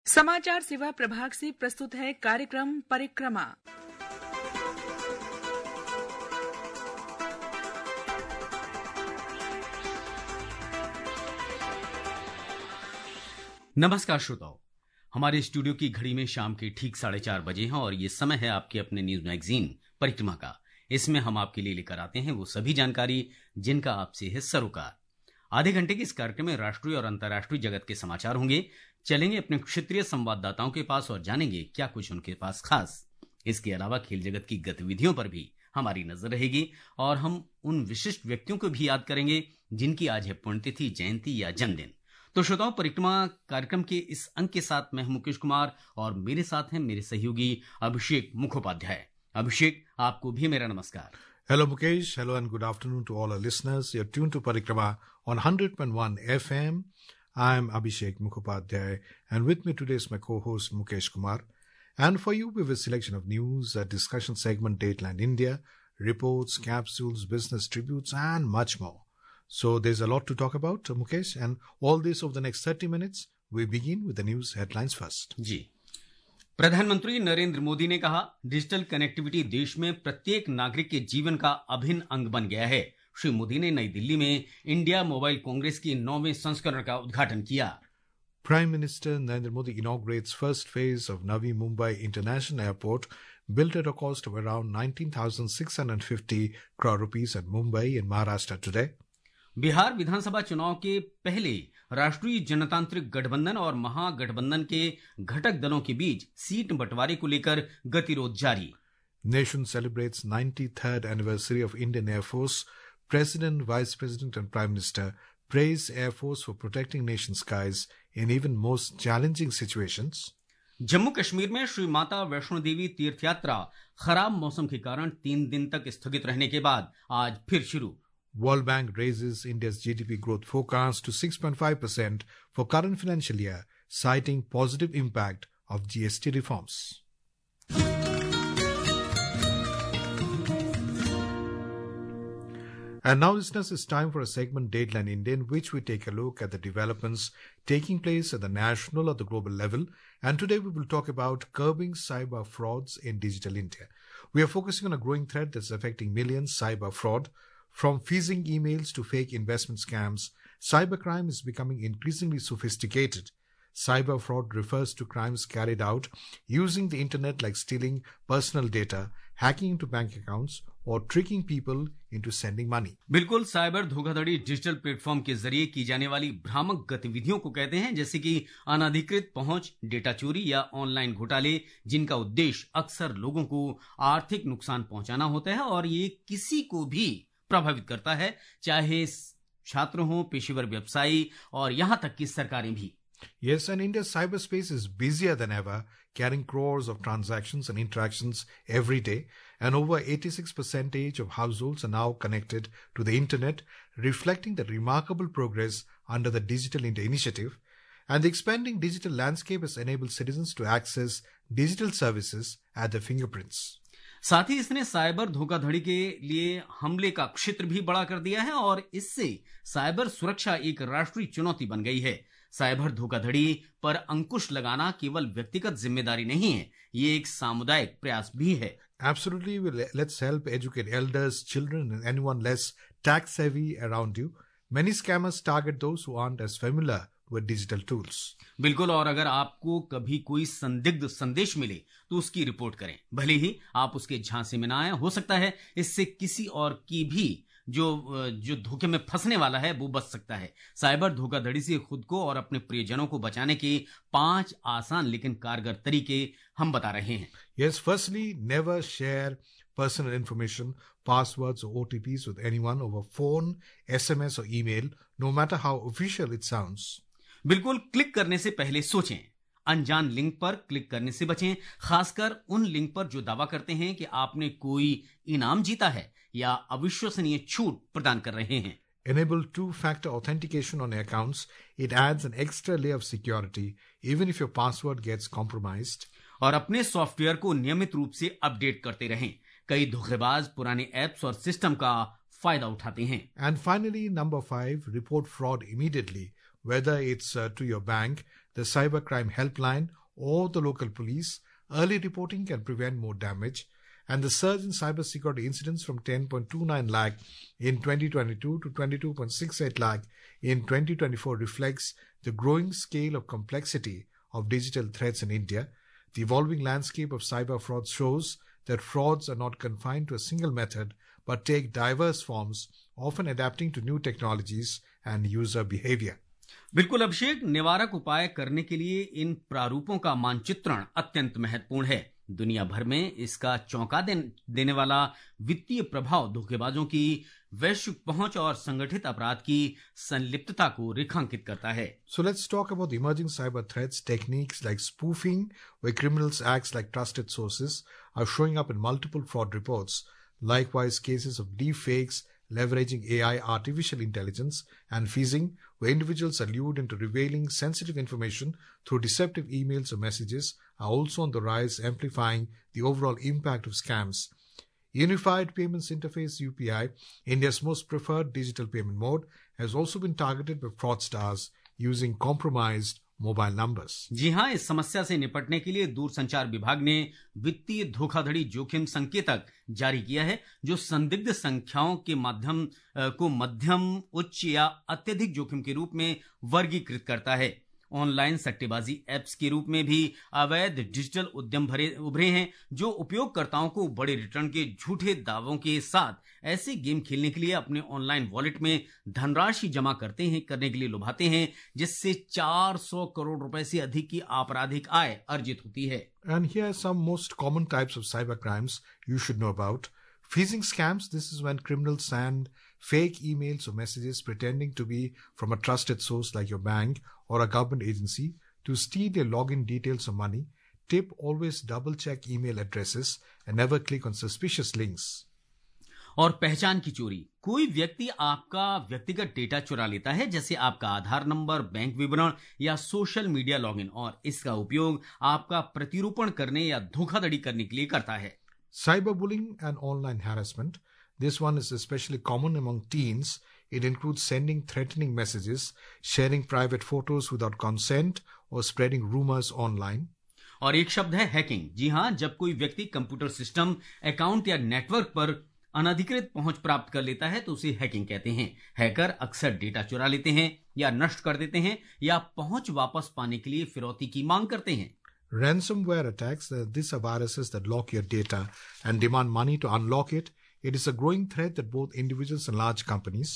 समाचार सेवा प्रभाग से प्रस्तुत है कार्यक्रम परिक्रमा। नमस्कार श्रोताओ, हमारे स्टूडियो की घड़ी में शाम के ठीक 4:30 बजे हैं और ये समय है आपके अपने न्यूज मैगजीन परिक्रमा का। इसमें हम आपके लिए लेकर आते हैं वो सभी जानकारी जिनका आपसे है सरोकार। आधे घंटे के इस कार्यक्रम में राष्ट्रीय और अंतर्राष्ट्रीय जगत के समाचार होंगे। चलेंगे अपने क्षेत्रीय संवाददाताओं के पास और जानेंगे क्या कुछ उनके पास खास। इसके अलावा खेल जगत की गतिविधियों पर भी हमारी नजर रहेगी और हम उन विशिष्ट व्यक्तियों को भी याद करेंगे जिनकी आज है पुण्यतिथि, जयंती या जन्मदिन। तो श्रोताओं, परिक्रमा कार्यक्रम के इस अंक के साथ मैं हूं मुकेश कुमार और मेरे साथ हैं मेरे सहयोगी अभिषेक मुखोपाध्याय। अभिषेक, आपको भी मेरा नमस्कार। Hello Mukesh, hello and good afternoon to all our listeners. You're tuned to Parikrama on 100.1 FM. I'm Abhishek Mukhopadhyay and with me today is my co-host Mukesh Kumar. And for you we have a selection of news, a discussion segment Dateline India, reports, capsules, business tributes and much more. So there's a lot to talk about, Mukesh, and all this over the next 30 minutes. We begin with the news headlines first. जी, प्रधानमंत्री नरेंद्र मोदी ने कहा, digital connectivity देश में प्रत्येक नागरिक के जीवन का अभिन्न अंग बन गया है। श्री मोदी ने नई दिल्ली में इंडिया मोबाइल कांग्रेस की 9वें संस्करण का उद्घाटन किया। Prime Minister Narendra Modi inaugurates first phase of Navi Mumbai International Airport, built at a cost of around 19,650 crore rupees at Mumbai in Maharashtra today. Bihar विधानसभा चुनाव के पहले राष्ट्रीय जनतांत्रिक गठबंधन और महागठबंधन के घटक दलों के बीच सीट बंटवारे को लेकर गतिरोध जारी। Nation celebrates 93rd anniversary of Indian Air Force. President, Vice President and Prime Minister praise Air Force for protecting nation skies in even most challenging situations. Jammu Kashmir में श्री माता वैष्णो देवी तीर्थ यात्रा खराब मौसम के कारण 3 दिन तक स्थगित रहने के बाद आज फिर शुरू। World Bank raises India's GDP growth forecast to 6.5% for current financial year, citing positive impact of GST reforms. And now, listeners, it's time for a segment Dateline India, in which we take a look at the developments taking place at the national or the global level. And today we will talk about curbing cyber frauds in digital India. We are focusing on a growing threat that's affecting millions, cyber fraud. From phishing emails to fake investment scams, cybercrime is becoming increasingly sophisticated. Cyber fraud refers to crimes carried out using the internet, like stealing personal data, hacking into bank accounts, or tricking people into sending money. बिल्कुल, cyber धोखाधड़ी digital platform के जरिए की जाने वाली भ्रामक गतिविधियों को कहते हैं, जैसे कि अनधिकृत पहुंच, डेटा चोरी या ऑनलाइन घोटाले, जिनका उद्देश्य अक्सर लोगों को आर्थिक नुकसान पहुंचाना होता है और ये किसी को भी प्रभावित करता है, चाहे छात्र हो, पेशेवर व्यवसायी और यहां तक कि सरकारें भी। Yes, and India's cyberspace is busier than ever, carrying crores of transactions and interactions every day, and over 86% of households are now connected to the internet, reflecting the remarkable progress under the Digital India initiative. And the expanding digital landscape has enabled citizens to access digital services at their fingerprints. साथ ही इसने cyber धोखाधड़ी के लिए हमले का क्षेत्र भी बड़ा कर दिया है और इससे साइबर सुरक्षा एक राष्ट्रीय चुनौती बन गई है। साइबर धोखाधड़ी पर अंकुश लगाना केवल व्यक्तिगत जिम्मेदारी नहीं है, ये एक सामुदायिक प्रयास भी है। Absolutely. Let's help educate elders, children and anyone less tax savvy around you. Many scammers target those who aren't as familiar with digital tools. बिल्कुल, और अगर आपको कभी कोई संदिग्ध संदेश मिले तो उसकी रिपोर्ट करें, भले ही आप उसके झांसे में ना आए। हो सकता है इससे किसी और की भी जो धोखे में फंसने वाला है वो बच सकता है। साइबर धोखाधड़ी से खुद को और अपने प्रियजनों को बचाने के 5 आसान लेकिन कारगर तरीके हम बता रहे हैं। Yes, firstly, never share personal information, passwords or OTPs with anyone over phone, SMS or email, no matter how official it sounds. बिल्कुल, क्लिक करने से पहले सोचें। अनजान लिंक पर क्लिक करने से बचें, खासकर उन लिंक पर जो दावा करते हैं कि आपने कोई इनाम जीता है या अविश्वसनीय छूट प्रदान कर रहे हैं। Enable two-factor authentication on accounts. It adds an extra layer of security, even if your password gets compromised. और अपने सॉफ्टवेयर को नियमित रूप से अपडेट करते रहें। कई धोखेबाज पुराने एप्स और सिस्टम का फायदा उठाते हैं। And finally, number 5, report fraud immediately. Whether it's to your bank, the cybercrime helpline, or the local police, early reporting can prevent more damage. And the surge in cybersecurity incidents from 10.29 lakh in 2022 to 22.68 lakh in 2024 reflects the growing scale of complexity of digital threats in India. The evolving landscape of cyber fraud shows that frauds are not confined to a single method but take diverse forms, often adapting to new technologies and user behavior. बिल्कुल अभिषेक, निवारक उपाय करने के लिए इन प्रारूपों का मानचित्रण अत्यंत महत्वपूर्ण है। दुनिया भर में इसका चौंका देने वाला वित्तीय प्रभाव धोखेबाजों की वैश्विक पहुंच और संगठित अपराध की संलिप्तता को रेखांकित करता है। So let's talk about the emerging cyber threats, techniques like spoofing, where criminals act like trusted sources, are showing up in multiple fraud reports. Likewise, cases of deepfakes, leveraging AI, artificial intelligence, and phishing, where individuals are lured into revealing sensitive information through deceptive emails or messages, are also on the rise, amplifying the overall impact of scams. Unified Payments Interface UPI, India's most preferred digital payment mode, has also been targeted by fraudsters using compromised mobile numbers. जी हां, इस समस्या से निपटने के लिए दूरसंचार विभाग ने वित्तीय धोखाधड़ी जोखिम संकेतक जारी किया है, जो संदिग्ध संख्याओं के मध्यम, उच्च या अत्यधिक जोखिम के रूप में वर्गीकृत करता है। ऑनलाइन सट्टेबाजी ऐप्स के रूप में भी अवैध डिजिटल उद्यम उभरे हैं, जो उपयोगकर्ताओं को बड़े रिटर्न के झूठे दावों के साथ ऐसे गेम खेलने के लिए अपने ऑनलाइन वॉलेट में धनराशि जमा करने के लिए लुभाते हैं, जिससे 400 करोड़ रुपए से अधिक की आपराधिक आय अर्जित होती है। And here are some most common types of cyber crimes you should know about. Phishing scams, this is when criminals send fake emails or messages pretending to be from a trusted source like your bank or a government agency to steal your login details or money. Tip: always double check email addresses and never click on suspicious links. और पहचान की चोरी, कोई व्यक्ति आपका व्यक्तिगत data चुरा लेता है, जैसे आपका आधार नंबर, बैंक विवरण या सोशल मीडिया लॉगिन, और इसका उपयोग आपका प्रतिरूपण करने या धोखाधड़ी करने के लिए करता है। Cyberbullying and online harassment. This one is especially common among teens. It includes sending threatening messages, sharing private photos without consent, or spreading rumors online. और एक शब्द है हैकिंग। जी हां, जब कोई व्यक्ति कंप्यूटर सिस्टम, अकाउंट या नेटवर्क पर अनधिकृत पहुंच प्राप्त कर लेता है तो उसे हैकिंग कहते हैं। हैकर अक्सर डेटा चुरा लेते हैं या नष्ट कर देते हैं या पहुंच वापस पाने के लिए फिरौती की मांग करते हैं। Ransomware attacks, these are viruses that lock your data and demand money to unlock it. It is a growing threat that both individuals and large companies.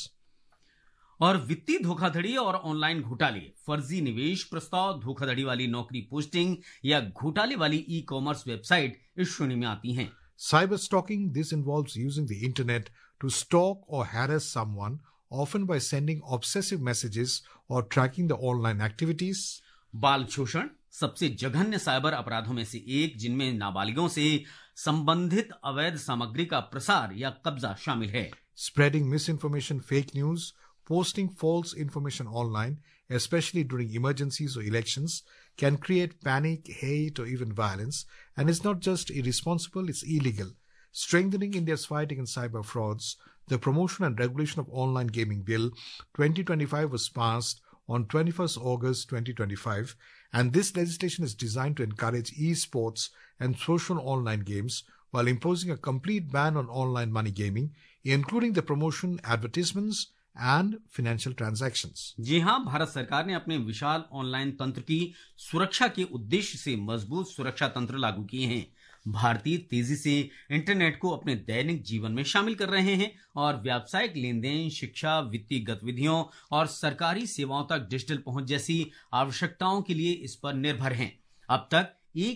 और वित्तीय धोखाधड़ी और ऑनलाइन घोटाले, फर्जी निवेश प्रस्ताव, धोखाधड़ी वाली नौकरी पोस्टिंग या घोटाले वाली ई-कॉमर्स वेबसाइट इस श्रेणी में आती हैं। Cyber stalking, this involves using the internet to stalk or harass someone, often by sending obsessive messages or tracking the online activities. बाल शोषण सबसे जघन्य साइबर अपराधों में से एक, जिनमें नाबालिगों से संबंधित अवैध सामग्री का प्रसार या कब्जा शामिल है। Spreading misinformation, fake news, posting false information online, especially during emergencies or elections, can create panic, hate, or even violence. And it's not just irresponsible, it's illegal. Strengthening India's fight against cyber frauds, the Promotion and Regulation of Online Gaming Bill 2025 was passed on 21st August 2025, and this legislation is designed to encourage e-sports and social online games while imposing a complete ban on online money gaming, including the promotion, advertisements, and financial transactions. जी हां, भारत सरकार ने अपने विशाल online तंत्र की सुरक्षा के उद्देश्य से मजबूत सुरक्षा तंत्र लागू किए हैं। भारतीय तेजी से इंटरनेट को अपने दैनिक जीवन में शामिल कर रहे हैं और व्यावसायिक लेन देन, शिक्षा, वित्तीय गतिविधियों और सरकारी सेवाओं तक डिजिटल पहुंच जैसी आवश्यकताओं के लिए इस पर निर्भर हैं। अब तक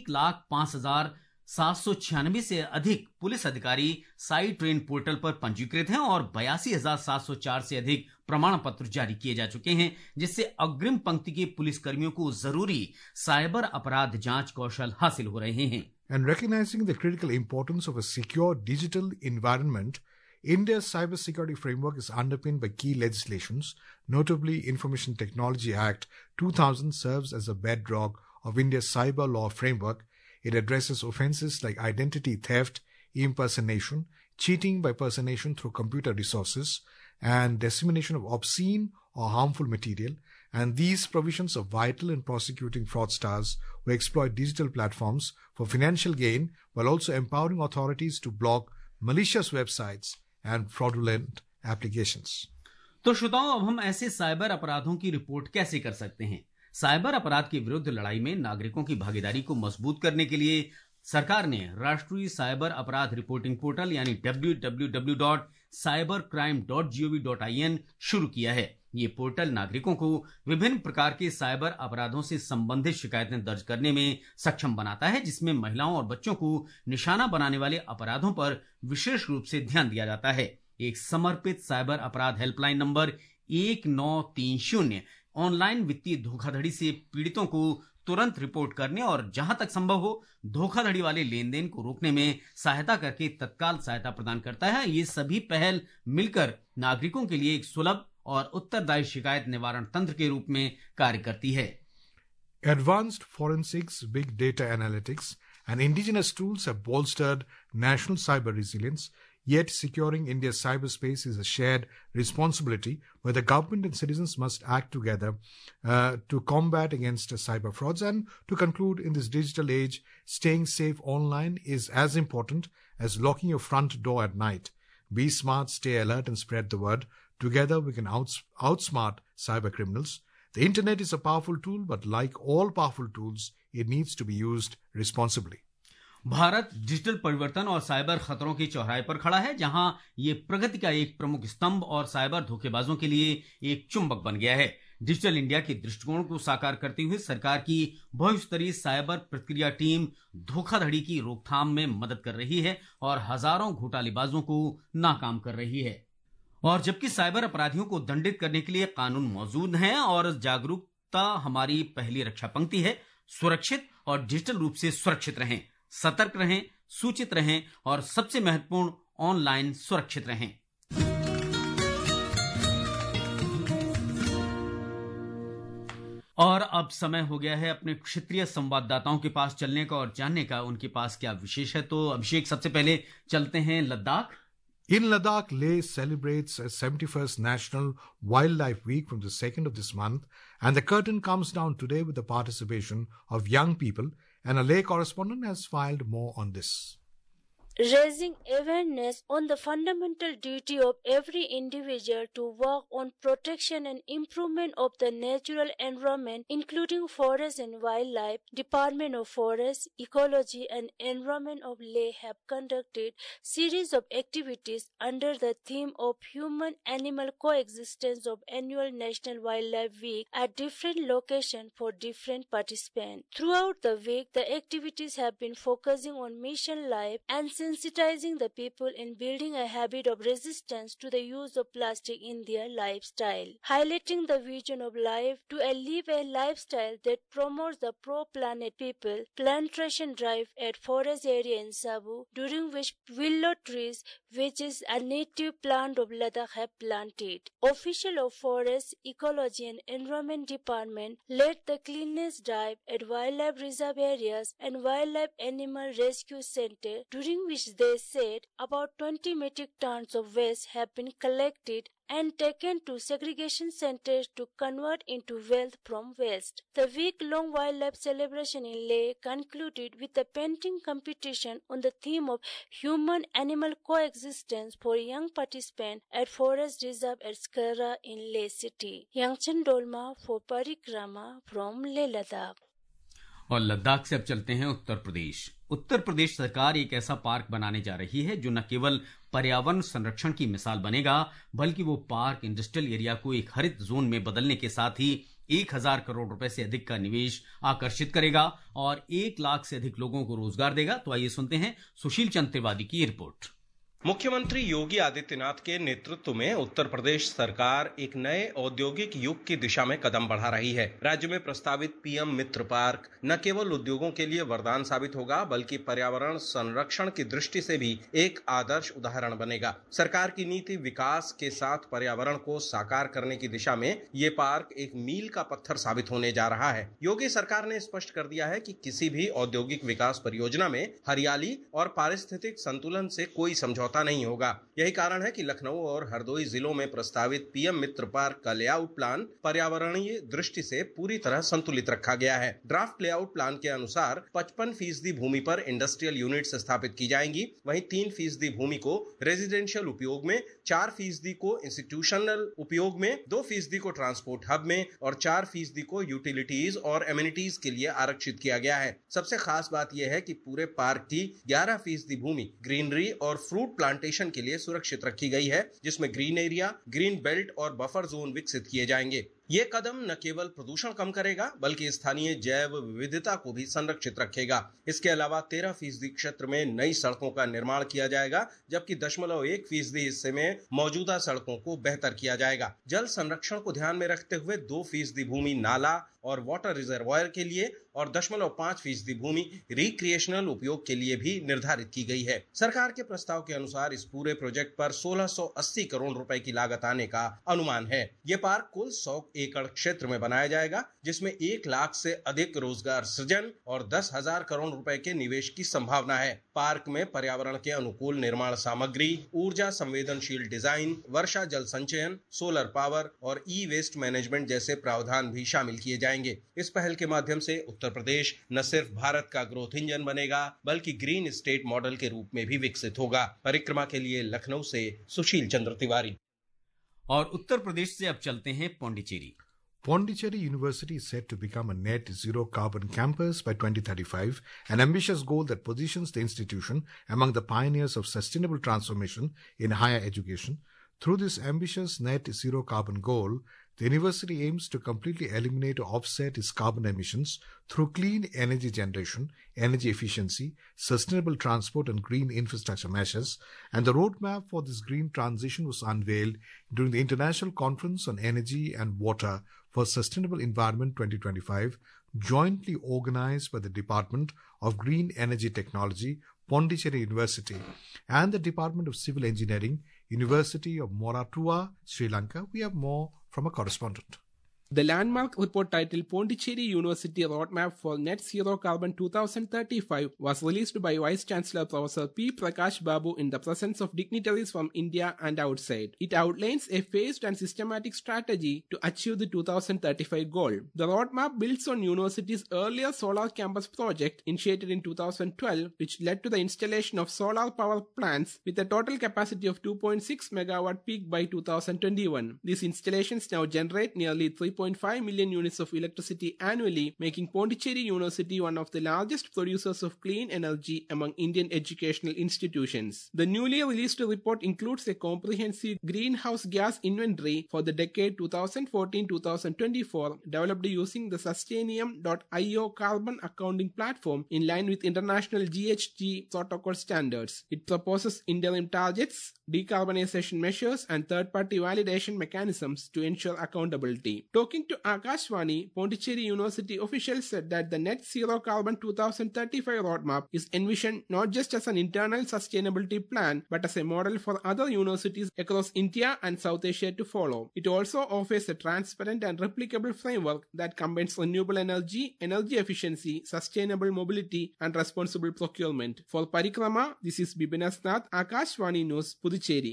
1,05,796 से अधिक पुलिस अधिकारी साई ट्रेन पोर्टल पर पंजीकृत हैं और 82,704 से अधिक प्रमाण पत्र जारी किए जा चुके हैं, जिससे अग्रिम पंक्ति के पुलिसकर्मियों को जरूरी साइबर अपराध जांच कौशल हासिल हो रहे हैं। And recognizing the critical importance of a secure digital environment, India's cybersecurity framework is underpinned by key legislations. Notably, Information Technology Act 2000 serves as a bedrock of India's cyber law framework. It addresses offenses like identity theft, impersonation, cheating by personation through computer resources, and dissemination of obscene or harmful material. and these provisions are vital in prosecuting fraudsters who exploit digital platforms for financial gain while also empowering authorities to block malicious websites and fraudulent applications. तो श्रोताओं, अब हम ऐसे cyber अपराधों की report कैसे कर सकते हैं? साइबर अपराध के विरुद्ध लड़ाई में नागरिकों की भागीदारी को मजबूत करने के लिए सरकार ने राष्ट्रीय साइबर अपराध रिपोर्टिंग पोर्टल यानी www.cybercrime.gov.in शुरू किया है। ये पोर्टल नागरिकों को विभिन्न प्रकार के साइबर अपराधों से संबंधित शिकायतें दर्ज करने में सक्षम बनाता है, जिसमें महिलाओं और बच्चों को निशाना बनाने वाले अपराधों पर विशेष रूप से ध्यान दिया जाता है। एक समर्पित साइबर अपराध हेल्पलाइन नंबर 1930 ऑनलाइन वित्तीय धोखाधड़ी से पीड़ितों को तुरंत रिपोर्ट करने और जहां तक संभव हो धोखाधड़ी वाले लेन देन को रोकने में सहायता करके तत्काल सहायता प्रदान करता है। ये सभी पहल मिलकर नागरिकों के लिए एक सुलभ और उत्तरदायी शिकायत निवारण तंत्र के रूप में कार्य करती है। Advanced forensics, big data analytics, and indigenous tools have bolstered national cyber resilience. Yet, securing India's cyberspace is a shared responsibility where the government and citizens must act together to combat against cyber frauds. And to conclude, in this digital age, staying safe online is as important as locking your front door at night. Be smart, stay alert, and spread the word. Together, we can outsmart cyber criminals. The internet is a powerful tool, but like all powerful tools, it needs to be used responsibly. Bharat digital परिवर्तन और cyber खतरों के चौराहे पर खड़ा है, जहां ये प्रगति का एक प्रमुख स्तंभ और साइबर धोखेबाजों के लिए एक चुंबक बन गया है। डिजिटल इंडिया के दृष्टिकोण को साकार करते हुए सरकार की बहुस्तरीय साइबर प्रतिक्रिया टीम धोखाधड़ी की रोकथाम में मदद कर रही है और हजारों घोटालेबाजों को नाकाम कर रही है। और जबकि साइबर अपराधियों को दंडित करने के लिए कानून मौजूद हैं और जागरूकता हमारी पहली रक्षा पंक्ति है, सुरक्षित और डिजिटल रूप से सुरक्षित रहें, सतर्क रहें, सूचित रहें और सबसे महत्वपूर्ण ऑनलाइन सुरक्षित रहें। और अब समय हो गया है अपने क्षेत्रीय संवाददाताओं के पास चलने का और जानने का उनके पास क्या विशेष है। तो अभिषेक, सबसे पहले चलते हैं Ladakh. In Ladakh, Leh celebrates a 71st National Wildlife Week from the 2nd of this month, and the curtain comes down today with the participation of young people, and a Leh correspondent has filed more on this. Raising awareness on the fundamental duty of every individual to work on protection and improvement of the natural environment, including forest and wildlife, Department of Forest, Ecology and Environment of Leh have conducted series of activities under the theme of human-animal coexistence of annual National Wildlife Week at different locations for different participants. Throughout the week, the activities have been focusing on mission life and sensitizing the people in building a habit of resistance to the use of plastic in their lifestyle, highlighting the vision of life to live a lifestyle that promotes the pro-planet people. Plantation drive at forest area in Sabu, during which willow trees, which is a native plant of Ladakh, have planted. Official of Forest, Ecology and Environment Department led the cleanliness drive at wildlife reserve areas and wildlife animal rescue center, during which they said about 20 metric tons of waste have been collected and taken to segregation centers to convert into wealth from waste. The week-long wildlife celebration in Leh concluded with a painting competition on the theme of human-animal coexistence for young participants at Forest Reserve at Skara in Leh city. Yangchen Dolma for Parikrama from Leh, Ladakh. और लद्दाख से अब चलते हैं उत्तर प्रदेश। उत्तर प्रदेश सरकार एक ऐसा park बनाने जा रही है जो न केवल पर्यावरण संरक्षण की मिसाल बनेगा, बल्कि वो पार्क इंडस्ट्रियल एरिया को एक हरित जोन में बदलने के साथ ही 1000 करोड़ रुपए से अधिक का निवेश आकर्षित करेगा और 1 लाख से अधिक लोगों को रोजगार देगा। तो आइए सुनते हैं सुशील चंद्र त्रिवेदी की रिपोर्ट। मुख्यमंत्री योगी आदित्यनाथ के नेतृत्व में उत्तर प्रदेश सरकार एक नए औद्योगिक युग की दिशा में कदम बढ़ा रही है। राज्य में प्रस्तावित पीएम मित्र पार्क न केवल उद्योगों के लिए वरदान साबित होगा, बल्कि पर्यावरण संरक्षण की दृष्टि से भी एक आदर्श उदाहरण बनेगा। सरकार की नीति विकास के साथ पर्यावरण को साकार करने की दिशा में ये पार्क एक मील का पत्थर साबित होने जा रहा है। योगी सरकार ने स्पष्ट कर दिया है कि किसी भी औद्योगिक विकास परियोजना में हरियाली और पारिस्थितिक संतुलन से कोई समझौता समझौता नहीं होगा। यही कारण है कि लखनऊ और हरदोई जिलों में प्रस्तावित पीएम मित्र पार्क का लेआउट प्लान पर्यावरणीय दृष्टि से पूरी तरह संतुलित रखा गया है। ड्राफ्ट लेआउट प्लान के अनुसार 55% भूमि पर इंडस्ट्रियल यूनिट्स स्थापित की जाएंगी, वहीं 3% भूमि को रेजिडेंशियल उपयोग में, 4% को इंस्टीट्यूशनल उपयोग में, 2% को ट्रांसपोर्ट हब में और 4% को यूटिलिटीज और एमिनिटीज के लिए आरक्षित किया गया है। सबसे खास बात यह है कि पूरे पार्क की 11% भूमि ग्रीनरी और फ्रूट प्लांटेशन के लिए सुरक्षित रखी गई है, जिसमें ग्रीन एरिया, ग्रीन बेल्ट और बफर जोन विकसित किए जाएंगे। ये कदम न केवल प्रदूषण कम करेगा बल्कि स्थानीय जैव विविधता को भी संरक्षित रखेगा। इसके अलावा 13% क्षेत्र में नई सड़कों का निर्माण किया जाएगा, जबकि 0.1% हिस्से में मौजूदा सड़कों को बेहतर किया जाएगा। जल संरक्षण को ध्यान में रखते हुए 2% भूमि नाला और वाटर रिजर्वायर के लिए और 0.5% भूमि रिक्रिएशनल उपयोग के लिए भी निर्धारित की गई है। सरकार के प्रस्ताव के अनुसार इस पूरे प्रोजेक्ट पर 1680 करोड़ रुपए की लागत आने का अनुमान है। ये पार्क कुल 100 एकड़ क्षेत्र में बनाया जाएगा, जिसमें 1 लाख से अधिक रोजगार सृजन और 10,000 करोड़ रुपए के निवेश की संभावना है। पार्क में पर्यावरण के अनुकूल निर्माण सामग्री, ऊर्जा संवेदनशील डिजाइन, वर्षा जल संचयन, सोलर पावर और ई वेस्ट मैनेजमेंट जैसे प्रावधान भी शामिल किए जाएंगे। इस पहल के माध्यम से उत्तर प्रदेश न सिर्फ भारत का ग्रोथ इंजन बनेगा बल्कि ग्रीन स्टेट मॉडल के रूप में भी विकसित होगा। परिक्रमा के लिए लखनऊ से सुशील चंद्र तिवारी। और उत्तर प्रदेश से अब चलते हैं Pondicherry. Pondicherry University is set to become a net zero carbon campus by 2035, an ambitious goal that positions the institution among the pioneers of sustainable transformation in higher education. Through this ambitious net zero carbon goal, the university aims to completely eliminate or offset its carbon emissions through clean energy generation, energy efficiency, sustainable transport and green infrastructure measures, and the roadmap for this green transition was unveiled during the International Conference on Energy and Water for Sustainable Environment 2025, jointly organized by the Department of Green Energy Technology, Pondicherry University, and the Department of Civil Engineering, University of Moratuwa, Sri Lanka. We have more from a correspondent. The landmark report titled Pondicherry University Roadmap for Net Zero Carbon 2035 was released by Vice Chancellor Professor P. Prakash Babu in the presence of dignitaries from India and outside. It outlines a phased and systematic strategy to achieve the 2035 goal. The roadmap builds on university's earlier solar campus project initiated in 2012, which led to the installation of solar power plants with a total capacity of 2.6 megawatt peak by 2021. These installations now generate nearly 3.5 million units of electricity annually, making Pondicherry University one of the largest producers of clean energy among Indian educational institutions. The newly released report includes a comprehensive greenhouse gas inventory for the decade 2014-2024, developed using the Sustainium.io carbon accounting platform in line with international GHG protocol standards. It proposes interim targets, decarbonization measures, and third-party validation mechanisms to ensure accountability. Talking to Akashvani, Pondicherry University officials said that the Net Zero Carbon 2035 roadmap is envisioned not just as an internal sustainability plan, but as a model for other universities across India and South Asia to follow. It also offers a transparent and replicable framework that combines renewable energy, energy efficiency, sustainable mobility, and responsible procurement. For Parikrama, this is Bibinas Nath, Akashvani News, Puducherry.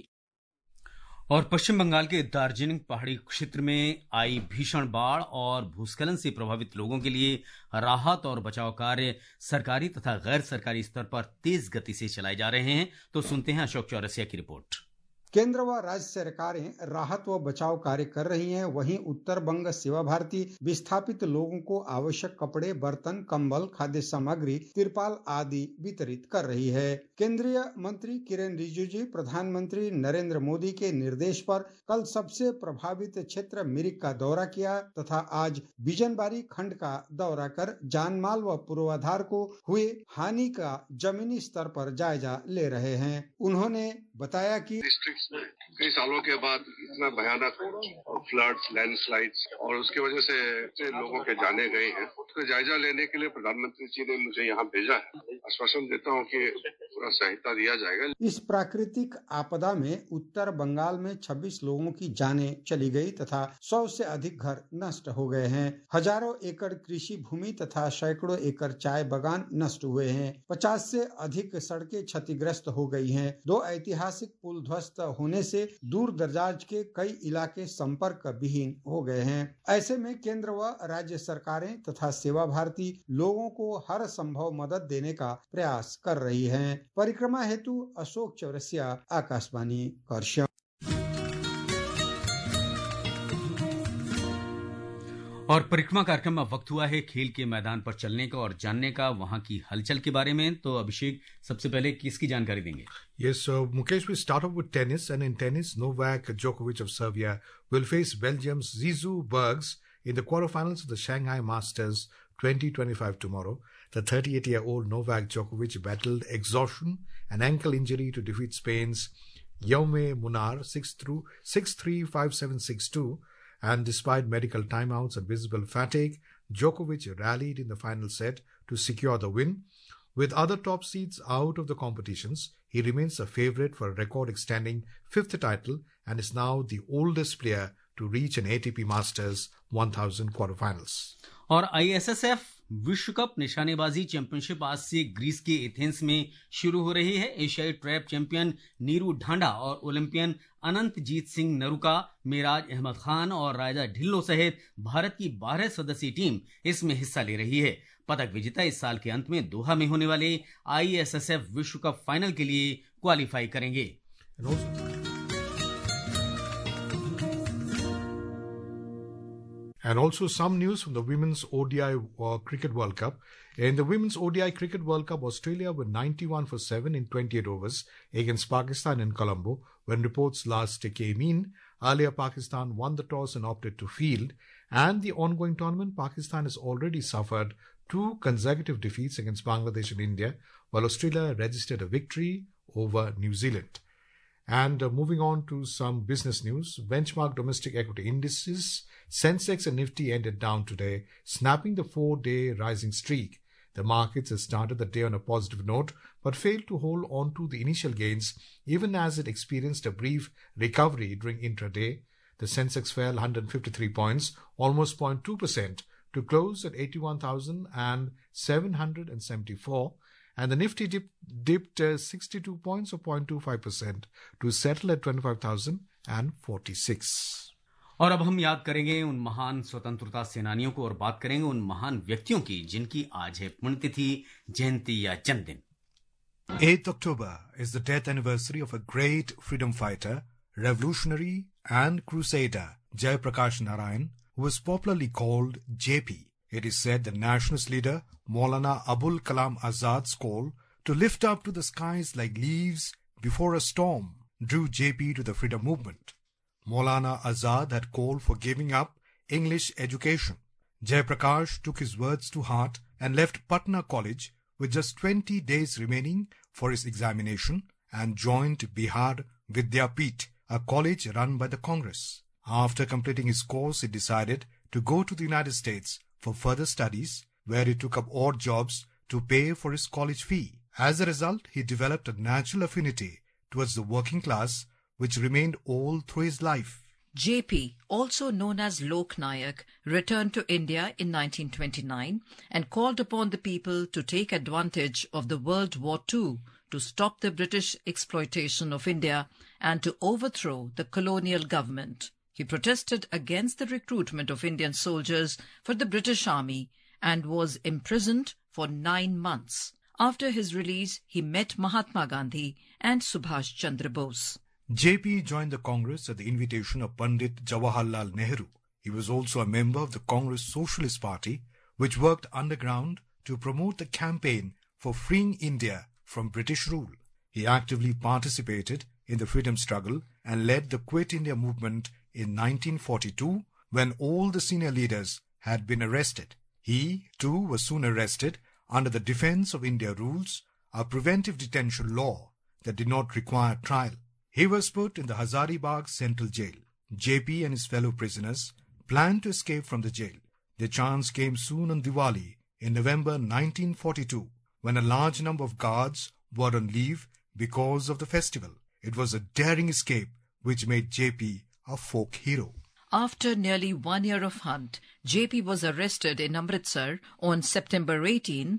और पश्चिम बंगाल के दार्जिलिंग पहाड़ी क्षेत्र में आई भीषण बाढ़ और भूस्खलन से प्रभावित लोगों के लिए राहत और बचाव कार्य सरकारी तथा गैर सरकारी स्तर पर तेज गति से चलाए जा रहे हैं। तो सुनते हैं अशोक चौरसिया की रिपोर्ट। केंद्र व राज्य सरकारें राहत व बचाव कार्य कर रही हैं। वहीं उत्तर बंग सेवा भारती विस्थापित लोगों को आवश्यक कपड़े, बर्तन, कंबल, खाद्य सामग्री, तिरपाल आदि वितरित कर रही है। केंद्रीय मंत्री किरेन रिजिजू प्रधानमंत्री नरेंद्र मोदी के निर्देश पर कल सबसे प्रभावित क्षेत्र मिरिक का दौरा किया तथा आज बिजनबारी खंड का दौरा कर जानमाल व पूर्वाधार को हुए हानि का जमीनी स्तर पर जायजा ले रहे हैं। उन्होंने बताया कि कई सालों के बाद इतना भयानक फ्लड्स, लैंडस्लाइड्स और उसकी वजह से लोगों के जाने गए हैं। उसका जायजा लेने के लिए प्रधानमंत्री जी ने मुझे यहाँ भेजा है। आश्वासन देता हूँ कि पूरा सहायता दिया जाएगा। इस प्राकृतिक आपदा में उत्तर बंगाल में 26 लोगों की जानें चली गई तथा 100 से अधिक घर नष्ट हो गए हैं। हजारों एकड़ कृषि भूमि तथा सैकड़ों एकड़ चाय बागान नष्ट हुए हैं। 50 से अधिक सड़कें क्षतिग्रस्त हो गई हैं। 2 ऐतिहासिक पुल ध्वस्त होने से दूर दराज के कई इलाके संपर्क विहीन हो गए हैं। ऐसे में केंद्र व राज्य सरकारें तथा सेवा भारती लोगों को हर संभव मदद देने का प्रयास कर रही हैं। परिक्रमा हेतु अशोक चौरसिया, आकाशवाणी करछिया। और परिक्रमा कार्यक्रम में वक्त हुआ है खेल के मैदान पर चलने का और जानने का वहां की हलचल के बारे में। तो अभिषेक, सबसे पहले किसकी जानकारी देंगे? Yes, so Mukesh, we start off with tennis, and in tennis, Novak Djokovic of Serbia will face Belgium's Zizou Bergs in the quarterfinals of the Shanghai Masters 2025 tomorrow. The 38-year-old Novak Djokovic battled exhaustion and ankle injury to defeat Spain's Jaume Munar 6-3, 5-7, 6-2. And despite medical timeouts and visible fatigue, Djokovic rallied in the final set to secure the win. With other top seeds out of the competitions, he remains a favourite for a record-extending 5th title and is now the oldest player to reach an ATP Masters 1000 quarterfinals. और ISSF विश्व cup निशानेबाजी championship आज से Greece के Athens में शुरू हो रही है। एशियाई ट्रैप चैंपियन नीरू ढांडा और ओलंपियन अनंतजीत सिंह नरूका, मेराज अहमद खान और राजा ढिल्लो सहित भारत की 12 सदस्यीय टीम इसमें हिस्सा ले रही है। पदक विजेता इस साल के अंत में दोहा में होने वाले ISSF विश्व कप फाइनल के लिए क्वालिफाई करेंगे। And also some news from the Women's ODI Cricket World Cup. In the Women's ODI Cricket World Cup, Australia were 91 for 7 in 28 overs against Pakistan in Colombo. When reports last came in, earlier Pakistan won the toss and opted to field. And the ongoing tournament, Pakistan has already suffered 2 consecutive defeats against Bangladesh and India, while Australia registered a victory over New Zealand. And moving on to some business news, benchmark domestic equity indices, Sensex and Nifty ended down today, snapping the 4-day rising streak. The markets have started the day on a positive note, but failed to hold on to the initial gains, even as it experienced a brief recovery during intraday. The Sensex fell 153 points, almost 0.2%, to close at 81,774. And the Nifty dipped 62 points or 0.25% to settle at 25,046. और अब हम याद करेंगे उन महान स्वतंत्रता सेनानियों को और बात करेंगे उन महान व्यक्तियों की जिनकी आज है पुण्यतिथि, जयंती या जन्मदिन। 8th October is the death anniversary of a great freedom fighter, revolutionary and crusader, Jai Prakash Narayan, who was popularly called JP. It is said the nationalist leader Maulana Abul Kalam Azad's call to lift up to the skies like leaves before a storm drew JP to the freedom movement. Maulana Azad had called for giving up English education. Jai Prakash took his words to heart and left Patna College with just 20 days remaining for his examination and joined Bihar Vidyapeeth, a college run by the Congress. After completing his course, he decided to go to the United States for further studies, where he took up odd jobs to pay for his college fee. As a result, he developed a natural affinity towards the working class, which remained all through his life. JP, also known as Lok Nayak, returned to India in 1929 and called upon the people to take advantage of the World War II to stop the British exploitation of India and to overthrow the colonial government. He protested against the recruitment of Indian soldiers for the British Army and was imprisoned for 9 months. After his release, he met Mahatma Gandhi and Subhash Chandra Bose. JP joined the Congress at the invitation of Pandit Jawaharlal Nehru. He was also a member of the Congress Socialist Party, which worked underground to promote the campaign for freeing India from British rule. He actively participated in the freedom struggle and led the Quit India movement in 1942, when all the senior leaders had been arrested. He, too, was soon arrested under the Defence of India rules, a preventive detention law that did not require trial. He was put in the Hazaribagh Central Jail. JP and his fellow prisoners planned to escape from the jail. Their chance came soon on Diwali in November 1942, when a large number of guards were on leave because of the festival. It was a daring escape which made JP a folk hero. After nearly 1 year of hunt, JP was arrested in Amritsar on September 18,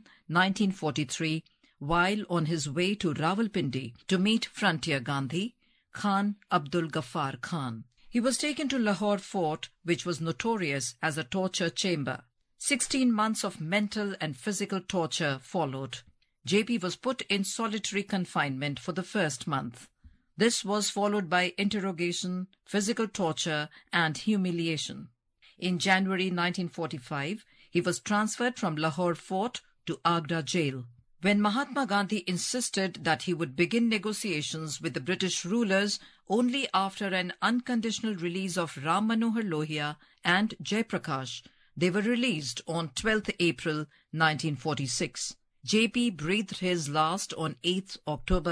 1943, while on his way to Rawalpindi to meet Frontier Gandhi, Khan Abdul Ghaffar Khan. He was taken to Lahore Fort, which was notorious as a torture chamber. 16 months of mental and physical torture followed. JP was put in solitary confinement for the first month. This was followed by interrogation, physical torture, and humiliation. In January 1945, he was transferred from Lahore Fort to Agra jail. When Mahatma Gandhi insisted that he would begin negotiations with the British rulers only after an unconditional release of Ram Manohar Lohia and Jai Prakash, they were released on 12th April 1946. JP breathed his last on 8th October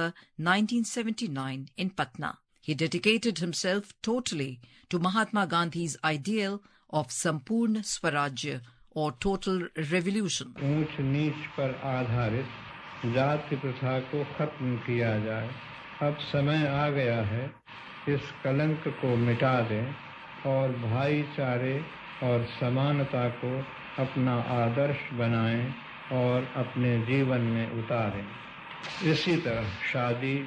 1979 in Patna. He dedicated himself totally to Mahatma Gandhi's ideal of Sampurna Swarajya or total revolution. ऊंच नीच पर आधारित जाति प्रथा को खत्म किया जाए। अब समय आ गया है इस कलंक को मिटा दें और भाईचारे और समानता को अपना आदर्श बनाएं और अपने जीवन में उतारें। इसी तरह शादी,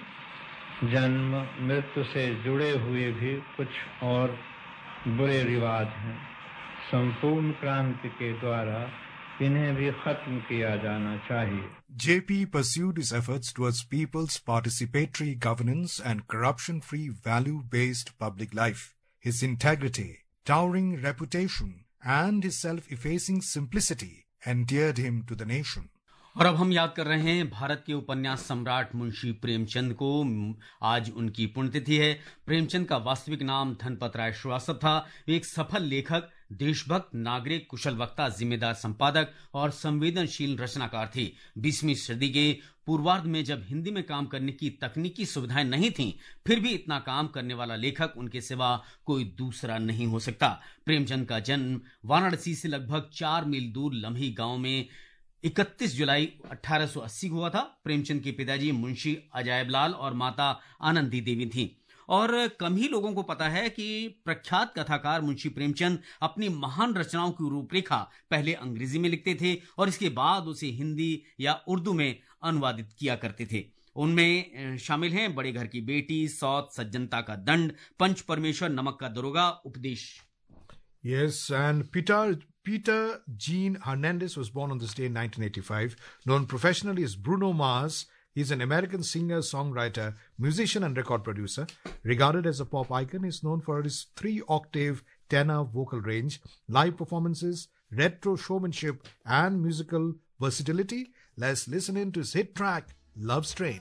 जन्म, मृत्यु से जुड़े हुए भी कुछ और बुरे रिवाज हैं। संपूर्ण क्रांति के द्वारा इन्हें भी खत्म किया जाना चाहिए। JP pursued his efforts towards people's participatory governance and corruption-free value-based public life. His integrity, towering reputation, and his self-effacing simplicity endeared him to the nation. और अब हम याद कर रहे हैं भारत के उपन्यास सम्राट मुंशी प्रेमचंद को। आज उनकी पुण्यतिथि है। प्रेमचंद का वास्तविक नाम धनपत राय श्रीवास्तव था। वे एक सफल लेखक, देशभक्त, नागरिक, कुशल वक्ता, जिम्मेदार संपादक और संवेदनशील रचनाकार थे। 20वीं सदी के पूर्वार्ध में जब हिंदी में काम करने की तकनीकी सुविधाएं नहीं थीं, फिर भी इतना काम करने वाला लेखक उनके सिवा कोई दूसरा नहीं हो सकता। प्रेमचंद का जन्म वाराणसी से लगभग 4 मील दूर लम्ही गांव में 31 जुलाई 1880 हुआ था। प्रेमचंद के पिताजी मुंशी अजायबलाल और माता आनंदी देवी थीं। और कम ही लोगों को पता है कि प्रख्यात कथाकार मुंशी प्रेमचंद अपनी महान रचनाओं की रूपरेखा पहले अंग्रेजी में लिखते थे और इसके बाद उसे हिंदी या उर्दू में अनुवादित किया करते थे। उनमें शामिल हैं बड़े घर की बेटी, सौत, सज्जनता का दंड, पंच परमेश्वर, नमक का दरोगा, उपदेश। Yes, and Peter Jean Hernandez was born on this day in 1985. Known professionally as Bruno Mars, he's an American singer, songwriter, musician, and record producer. Regarded as a pop icon, he's known for his 3-octave tenor vocal range, live performances, retro showmanship, and musical versatility. Let's listen in to his hit track, Love's Train.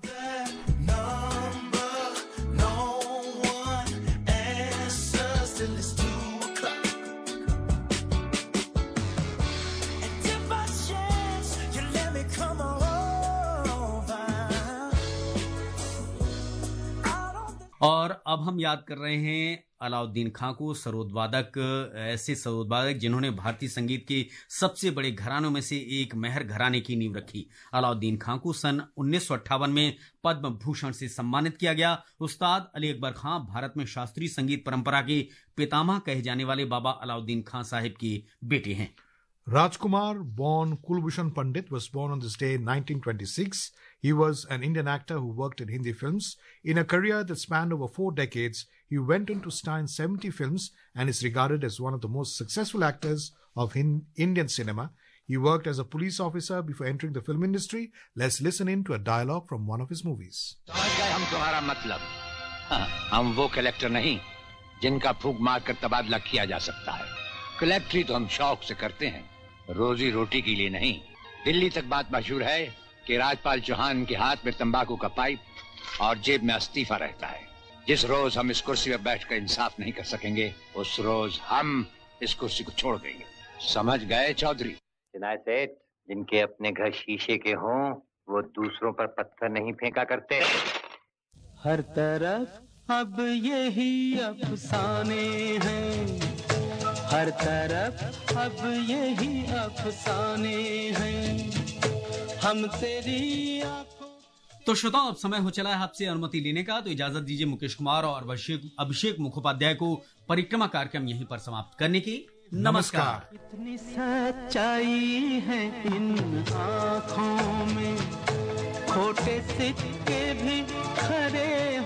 और अब हम याद कर रहे हैं अलाउद्दीन खां को, सरोदवादक, ऐसे सरोदवादक जिन्होंने भारतीय संगीत के सबसे बड़े घरानों में से एक मेहर घराने की नींव रखी। अलाउद्दीन खां को सन 1958 में पद्म भूषण से सम्मानित किया गया। उस्ताद अली अकबर खां भारत में शास्त्रीय संगीत परंपरा के पितामह कहे जाने वाले बाबा अलाउद्दीन खां साहिब के बेटे हैं। Rajkumar, born Kulbhushan Pandit, was born on this day in 1926. He was an Indian actor who worked in Hindi films. In a career that spanned over 4 decades, he went on to star in 70 films and is regarded as one of the most successful actors of Indian cinema. He worked as a police officer before entering the film industry. Let's listen in to a dialogue from one of his movies. समझ गए हम तुम्हारा मतलब। हम वो collector नहीं जिनका फूंक मारकर तबादला किया जा सकता है। कलेक्टरी तो हम शौक से करते हैं, रोजी रोटी के लिए नहीं। दिल्ली तक बात मशहूर है कि राजपाल चौहान के हाथ में तंबाकू का पाइप और जेब में इस्तीफा रहता है। जिस रोज हम इस कुर्सी पर बैठकर इंसाफ नहीं कर सकेंगे, उस रोज हम इस कुर्सी को छोड़ देंगे। समझ गए चौधरी? सुनाए सेठ, जिनके अपने घर शीशे के हों, वो दूसरों पर पत्थर नहीं फेंका करते। हर तरफ अब यही अफसाने हैं, हर तरफ अब यही अफसाने हैं, हम तेरी आंखों। तो श्रोताओं, अब समय हो चला है आपसे अनुमति लेने का, तो इजाजत दीजिए मुकेश कुमार और अभिषेक मुखोपाध्याय को परिक्रमा कार्यक्रम यहीं पर समाप्त करने की। नमस्कार। इतनी सच्चाई है इन आँखों में, खोटे सिक्के भी खरे